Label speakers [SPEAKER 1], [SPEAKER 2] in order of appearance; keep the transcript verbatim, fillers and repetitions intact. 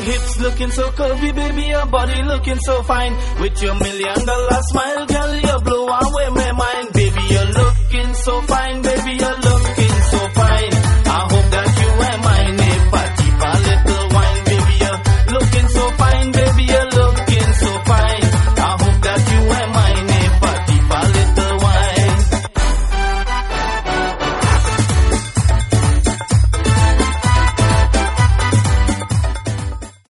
[SPEAKER 1] Hips looking so curvy, baby, your body looking so fine. With your million dollar smile, girl, you blow away my mind. Baby, you're looking so fine, baby, you're